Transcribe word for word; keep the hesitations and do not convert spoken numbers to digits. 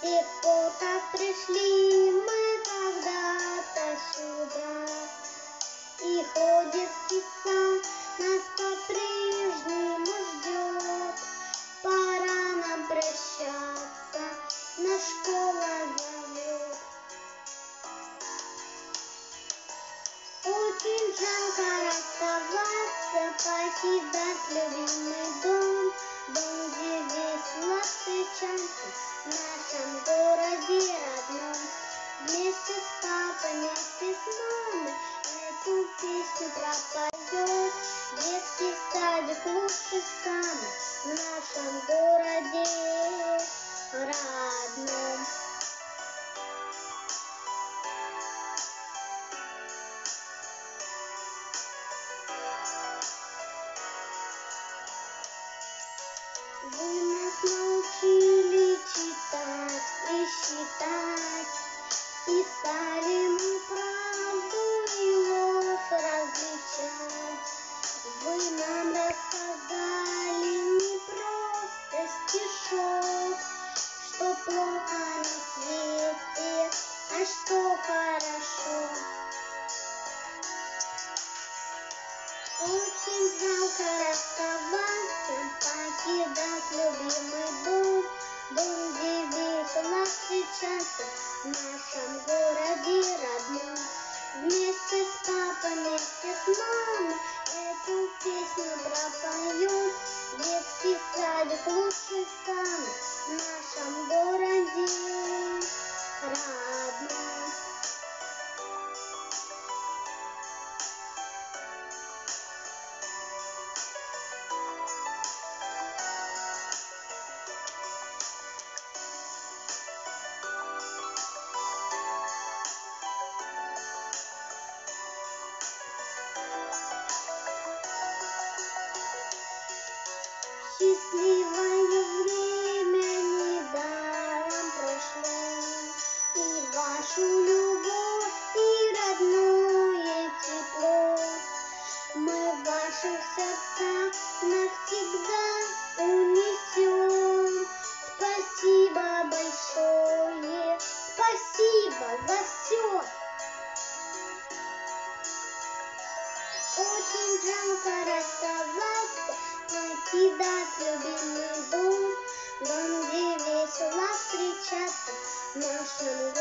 тех пор, как пришли мы когда-то сюда, и ходит птица, нас по-прежнему ждет. Пора нам прощаться, наша школа зовет. Очень жалко расставаться, покидать любимый дом, дом, где весело встречаться в нашем городе родном. Вместе с папой, вместе с мамой эту песню пропоет. Детский садик лучший самый в нашем городе родном. Вы нас научили читать и считать, писали мы правду и ложь различать. Вы нам рассказали не просто стишок, что плохо на свете, а что хорошо. Очень жалко расставаться, покидать любимый дом, дом, где весело встречаться в нашем городе родном. Вместе с папой, вместе с мамой эту песню пропоем. Детский садик лучший самый в нашем городе родном. Счастливое время недаром прошло, и вашу любовь, и родное тепло мы в ваших сердцах навсегда унесем. Спасибо большое, спасибо за все. Очень жалко расставаться, покидать любимый дом, дом, где весело встречаться в нашем